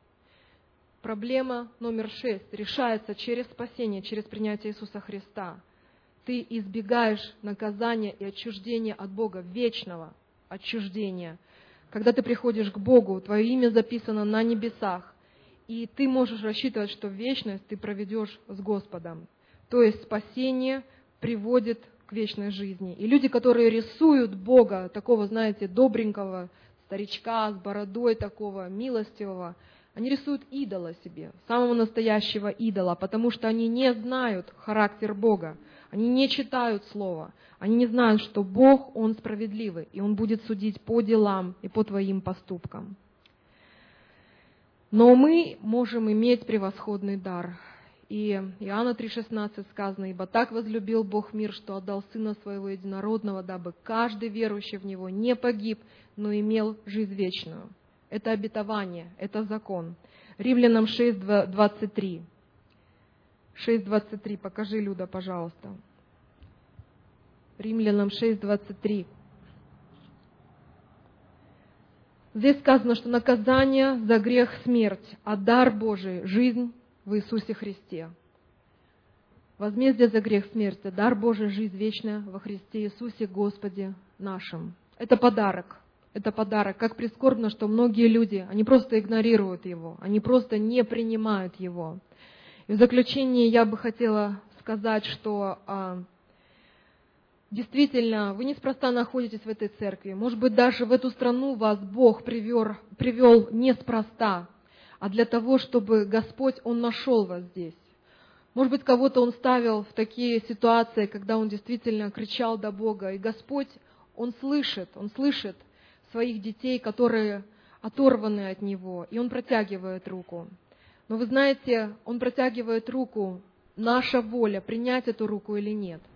Проблема номер шесть решается через спасение, через принятие Иисуса Христа. Ты избегаешь наказания и отчуждения от Бога, вечного отчуждения. Когда ты приходишь к Богу, твое имя записано на небесах, и ты можешь рассчитывать, что в вечность ты проведешь с Господом. То есть спасение приводит к вечной жизни. И люди, которые рисуют Бога, такого, знаете, добренького старичка с бородой такого, милостивого, они рисуют идола себе, самого настоящего идола, потому что они не знают характер Бога, они не читают Слово, они не знают, что Бог, Он справедливый, и Он будет судить по делам и по твоим поступкам. Но мы можем иметь превосходный дар. И Иоанна три шестнадцать сказано, «Ибо так возлюбил Бог мир, что отдал Сына Своего Единородного, дабы каждый верующий в Него не погиб, но имел жизнь вечную». Это обетование, это закон. Римлянам шесть двадцать три. шесть двадцать три, покажи, Люда, пожалуйста. Римлянам шесть двадцать три. Здесь сказано, что наказание за грех – смерть, а дар Божий – жизнь в Иисусе Христе. Возмездие за грех – смерть, а дар Божий – жизнь вечная во Христе Иисусе Господе нашим. Это подарок. Это подарок. Как прискорбно, что многие люди, они просто игнорируют его, они просто не принимают его. И в заключение я бы хотела сказать, что а, действительно, вы неспроста находитесь в этой церкви. Может быть, даже в эту страну вас Бог привел, привел неспроста, а для того, чтобы Господь, Он нашел вас здесь. Может быть, кого-то Он ставил в такие ситуации, когда он действительно кричал до Бога. И Господь, Он слышит, Он слышит своих детей, которые оторваны от Него, и Он протягивает руку. Но вы знаете, Он протягивает руку, наша воля, принять эту руку или нет.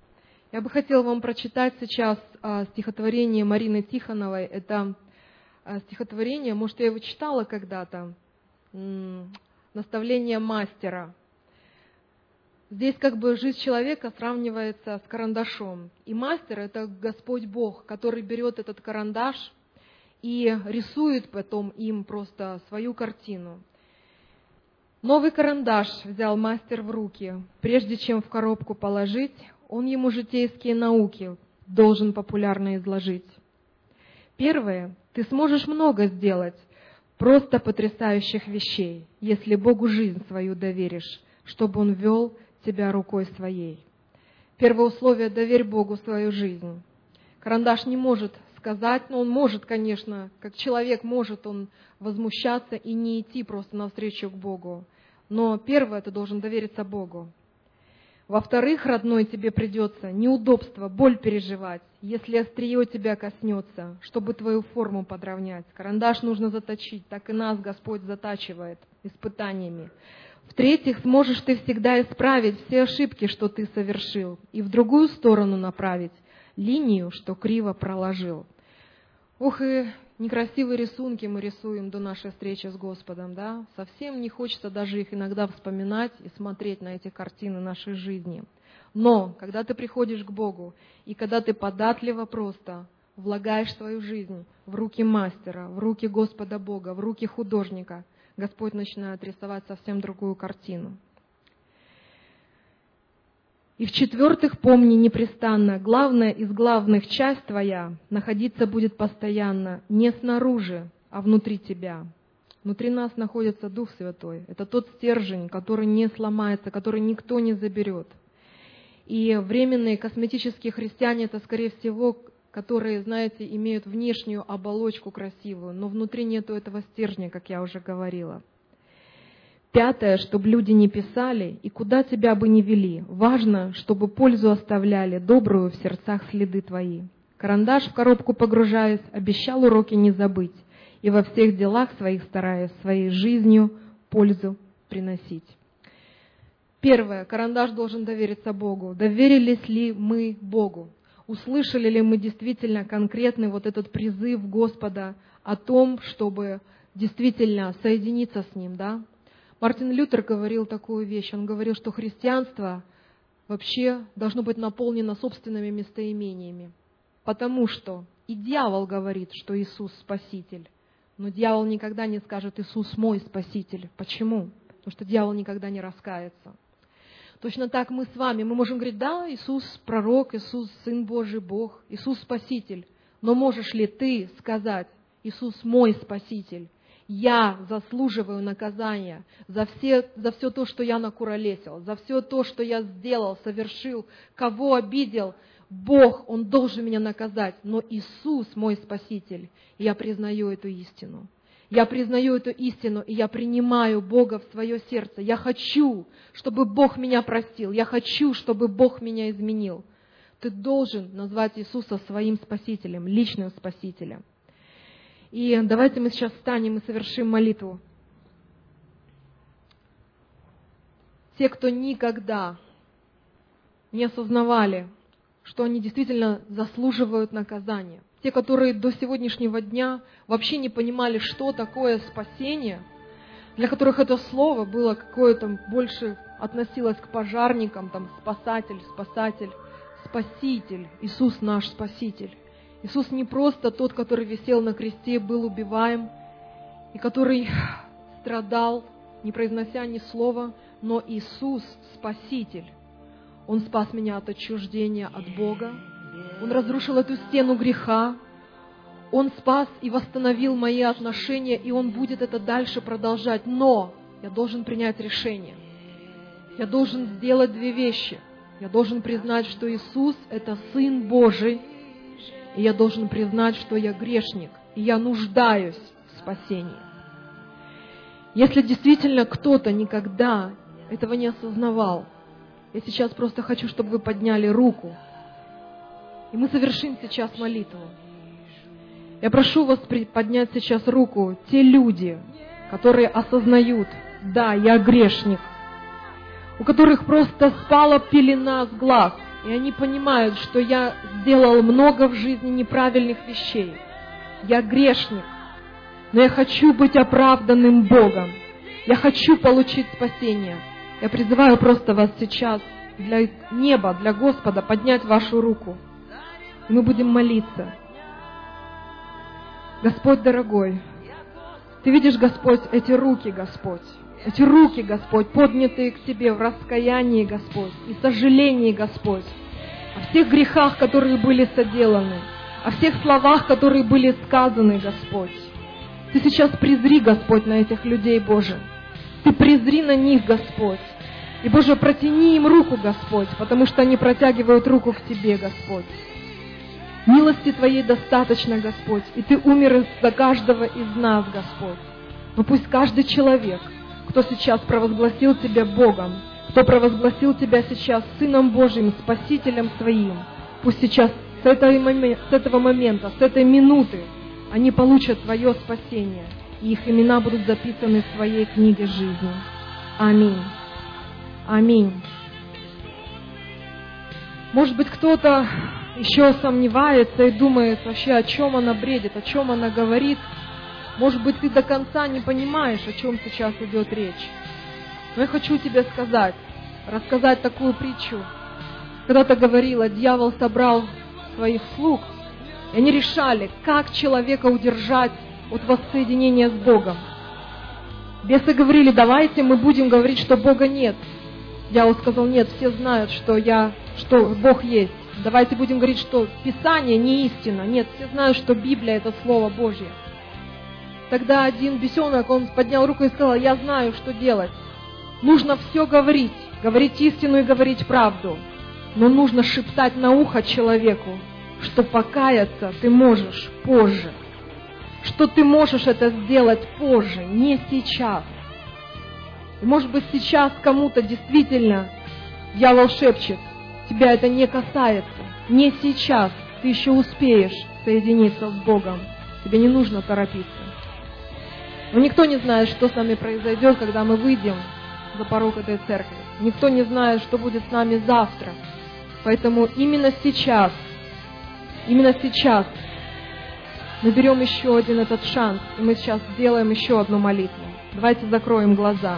Я бы хотела вам прочитать сейчас стихотворение Марины Тихоновой. Это стихотворение, может, я его читала когда-то, «Наставление мастера». Здесь как бы жизнь человека сравнивается с карандашом. И мастер — это Господь Бог, который берет этот карандаш и рисует потом им просто свою картину. Новый карандаш взял мастер в руки. Прежде чем в коробку положить, он ему житейские науки должен популярно изложить. Первое. Ты сможешь много сделать, просто потрясающих вещей, если Богу жизнь свою доверишь, чтобы Он вел тебя рукой своей. Первое условие — доверь Богу свою жизнь. Карандаш не может сказать, но он может, конечно, как человек может он возмущаться и не идти просто навстречу к Богу. Но первое — ты должен довериться Богу. Во-вторых, родной, тебе придется неудобство, боль переживать, если острие тебя коснется, чтобы твою форму подровнять. Карандаш нужно заточить, так и нас Господь затачивает испытаниями. В-третьих, сможешь ты всегда исправить все ошибки, что ты совершил, и в другую сторону направить линию, что криво проложил. Ух, и некрасивые рисунки мы рисуем до нашей встречи с Господом, да? Совсем не хочется даже их иногда вспоминать и смотреть на эти картины нашей жизни. Но, когда ты приходишь к Богу, и когда ты податливо просто влагаешь свою жизнь в руки мастера, в руки Господа Бога, в руки художника, Господь начинает рисовать совсем другую картину. И в-четвертых, помни непрестанно, главное из главных часть твоя находиться будет постоянно не снаружи, а внутри тебя. Внутри нас находится Дух Святой. Это тот стержень, который не сломается, который никто не заберет. И временные косметические христиане — это, скорее всего, которые, знаете, имеют внешнюю оболочку красивую, но внутри нету этого стержня, как я уже говорила. Пятое, чтобы люди не писали, и куда тебя бы ни вели, важно, чтобы пользу оставляли, добрую в сердцах следы твои. Карандаш в коробку погружаясь, обещал уроки не забыть, и во всех делах своих стараясь, своей жизнью пользу приносить. Первое, карандаш должен довериться Богу. Доверились ли мы Богу? Услышали ли мы действительно конкретный вот этот призыв Господа о том, чтобы действительно соединиться с Ним, да? Мартин Лютер говорил такую вещь. Он говорил, что христианство вообще должно быть наполнено собственными местоимениями. Потому что и дьявол говорит, что Иисус Спаситель. Но дьявол никогда не скажет: Иисус мой Спаситель. Почему? Потому что дьявол никогда не раскается. Точно так мы с вами. Мы можем говорить: да, Иисус пророк, Иисус Сын Божий, Бог, Иисус Спаситель. Но можешь ли ты сказать: Иисус мой Спаситель? Я заслуживаю наказания за все, за все то, что я накуролесил, за все то, что я сделал, совершил, кого обидел. Бог, Он должен меня наказать, но Иисус мой Спаситель. И я признаю эту истину. Я признаю эту истину, и я принимаю Бога в свое сердце. Я хочу, чтобы Бог меня простил. Я хочу, чтобы Бог меня изменил. Ты должен назвать Иисуса своим Спасителем, личным Спасителем. И давайте мы сейчас встанем и совершим молитву. Те, кто никогда не осознавали, что они действительно заслуживают наказания, те, которые до сегодняшнего дня вообще не понимали, что такое спасение, для которых это слово было какое-то больше относилось к пожарникам, там, спасатель, спасатель, спаситель, Иисус наш Спаситель. Иисус не просто тот, который висел на кресте, был убиваем, и который страдал, не произнося ни слова, но Иисус Спаситель. Он спас меня от отчуждения от Бога. Он разрушил эту стену греха. Он спас и восстановил мои отношения, и Он будет это дальше продолжать. Но я должен принять решение. Я должен сделать две вещи. Я должен признать, что Иисус — это Сын Божий, и я должен признать, что я грешник, и я нуждаюсь в спасении. Если действительно кто-то никогда этого не осознавал, я сейчас просто хочу, чтобы вы подняли руку, и мы совершим сейчас молитву. Я прошу вас поднять сейчас руку, те люди, которые осознают: да, я грешник, у которых просто спала пелена с глаз, и они понимают, что я сделал много в жизни неправильных вещей. Я грешник, но я хочу быть оправданным Богом. Я хочу получить спасение. Я призываю просто вас сейчас для неба, для Господа поднять вашу руку. И мы будем молиться. Господь дорогой, Ты видишь, Господь, эти руки, Господь. Эти руки, Господь, поднятые к Тебе в раскаянии, Господь, и сожалении, Господь, о всех грехах, которые были соделаны, о всех словах, которые были сказаны, Господь. Ты сейчас презри, Господь, на этих людей, Боже. Ты презри на них, Господь. И, Боже, протяни им руку, Господь, потому что они протягивают руку к Тебе, Господь. Милости Твоей достаточно, Господь, и Ты умер за каждого из нас, Господь. Но пусть каждый человек, кто сейчас провозгласил Тебя Богом, кто провозгласил Тебя сейчас Сыном Божьим, Спасителем Своим, пусть сейчас с, этой, с этого момента, с этой минуты они получат Твое спасение, и их имена будут записаны в Твоей книге жизни. Аминь. Аминь. Может быть, кто-то еще сомневается и думает вообще, о чем она бредит, о чем она говорит. Может быть, ты до конца не понимаешь, о чем сейчас идет речь. Но я хочу тебе сказать, рассказать такую притчу. Когда-то говорила, дьявол собрал своих слуг, и они решали, как человека удержать от воссоединения с Богом. Бесы говорили, давайте мы будем говорить, что Бога нет. Дьявол сказал, нет, все знают, что, я, что Бог есть. Давайте будем говорить, что Писание не истина. Нет, все знают, что Библия – это Слово Божье. Тогда один бесенок, он поднял руку и сказал, я знаю, что делать. Нужно все говорить, говорить истину и говорить правду. Но нужно шептать на ухо человеку, что покаяться ты можешь позже. Что ты можешь это сделать позже, не сейчас. И может быть сейчас кому-то действительно дьявол шепчет, тебя это не касается, не сейчас, ты еще успеешь соединиться с Богом, тебе не нужно торопиться. Но никто не знает, что с нами произойдет, когда мы выйдем за порог этой церкви. Никто не знает, что будет с нами завтра. Поэтому именно сейчас, именно сейчас мы берем еще один этот шанс, и мы сейчас сделаем еще одну молитву. Давайте закроем глаза.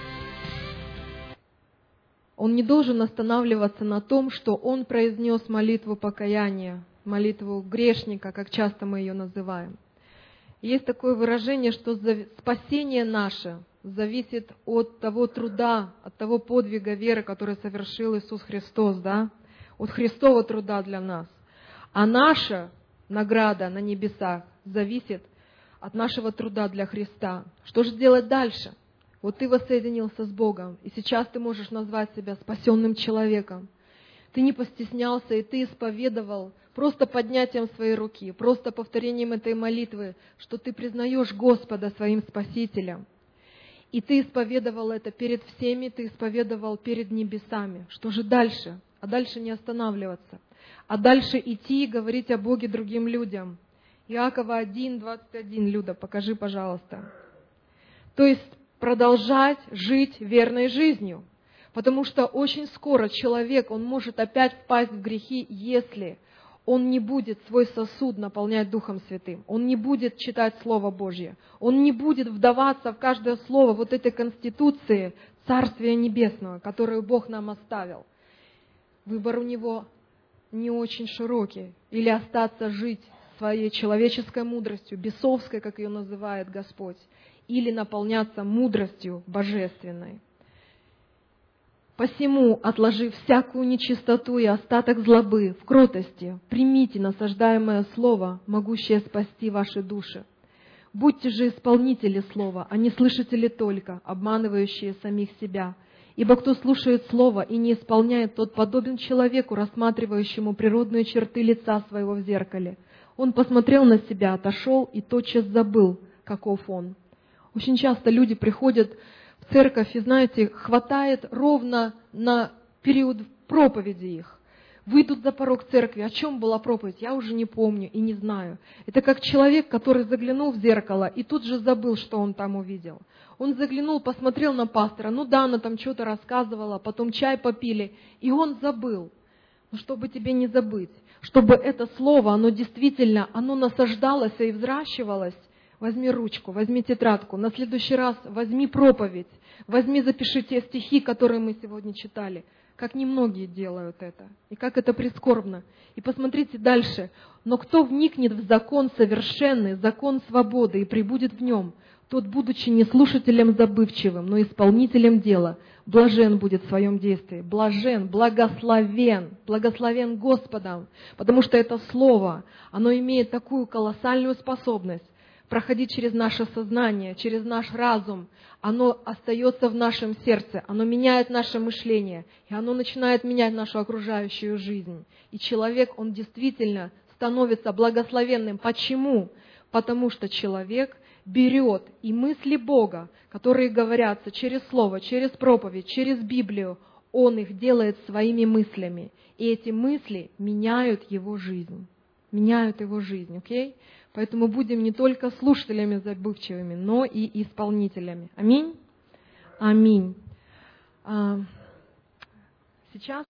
Он не должен останавливаться на том, что он произнес молитву покаяния, молитву грешника, как часто мы ее называем. Есть такое выражение, что спасение наше зависит от того труда, от того подвига веры, который совершил Иисус Христос, да? От Христова труда для нас. А наша награда на небесах зависит от нашего труда для Христа. Что же делать дальше? Вот ты воссоединился с Богом, и сейчас ты можешь назвать себя спасенным человеком. Ты не постеснялся, и ты исповедовал просто поднятием своей руки, просто повторением этой молитвы, что ты признаешь Господа своим Спасителем. И ты исповедовал это перед всеми, ты исповедовал перед небесами. Что же дальше? А дальше не останавливаться. А дальше идти и говорить о Боге другим людям. Иакова один, двадцать один, Люда, покажи, пожалуйста. То есть продолжать жить верной жизнью. Потому что очень скоро человек, он может опять впасть в грехи, если он не будет свой сосуд наполнять Духом Святым. Он не будет читать Слово Божье. Он не будет вдаваться в каждое слово вот этой конституции Царствия Небесного, которую Бог нам оставил. Выбор у него не очень широкий. Или остаться жить своей человеческой мудростью, бесовской, как ее называет Господь, или наполняться мудростью божественной. Посему, отложив всякую нечистоту и остаток злобы, в кротости, примите насаждаемое слово, могущее спасти ваши души. Будьте же исполнители слова, а не слышатели только, обманывающие самих себя. Ибо кто слушает слово и не исполняет, тот подобен человеку, рассматривающему природные черты лица своего в зеркале. Он посмотрел на себя, отошел и тотчас забыл, каков он. Очень часто люди приходят в церковь, и, знаете, хватает ровно на период проповеди их. Выйдут за порог церкви. О чем была проповедь? Я уже не помню и не знаю. Это как человек, который заглянул в зеркало и тут же забыл, что он там увидел. Он заглянул, посмотрел на пастора. Ну да, она там что-то рассказывала, потом чай попили, и он забыл. Но чтобы тебе не забыть, чтобы это слово, оно действительно, оно насаждалось и взращивалось, возьми ручку, возьми тетрадку, на следующий раз возьми проповедь, возьми, запиши те стихи, которые мы сегодня читали. Как немногие делают это, и как это прискорбно. И посмотрите дальше. «Но кто вникнет в закон совершенный, закон свободы, и пребудет в нем, тот, будучи не слушателем забывчивым, но исполнителем дела, блажен будет в своем действии». Блажен, благословен, благословен Господом, потому что это слово, оно имеет такую колоссальную способность проходить через наше сознание, через наш разум. Оно остается в нашем сердце, оно меняет наше мышление, и оно начинает менять нашу окружающую жизнь. И человек, он действительно становится благословенным. Почему? Потому что человек берет и мысли Бога, которые говорятся через Слово, через проповедь, через Библию, он их делает своими мыслями. И эти мысли меняют его жизнь. Меняют его жизнь, окей? Okay? Поэтому будем не только слушателями забывчивыми, но и исполнителями. Аминь? Аминь. Сейчас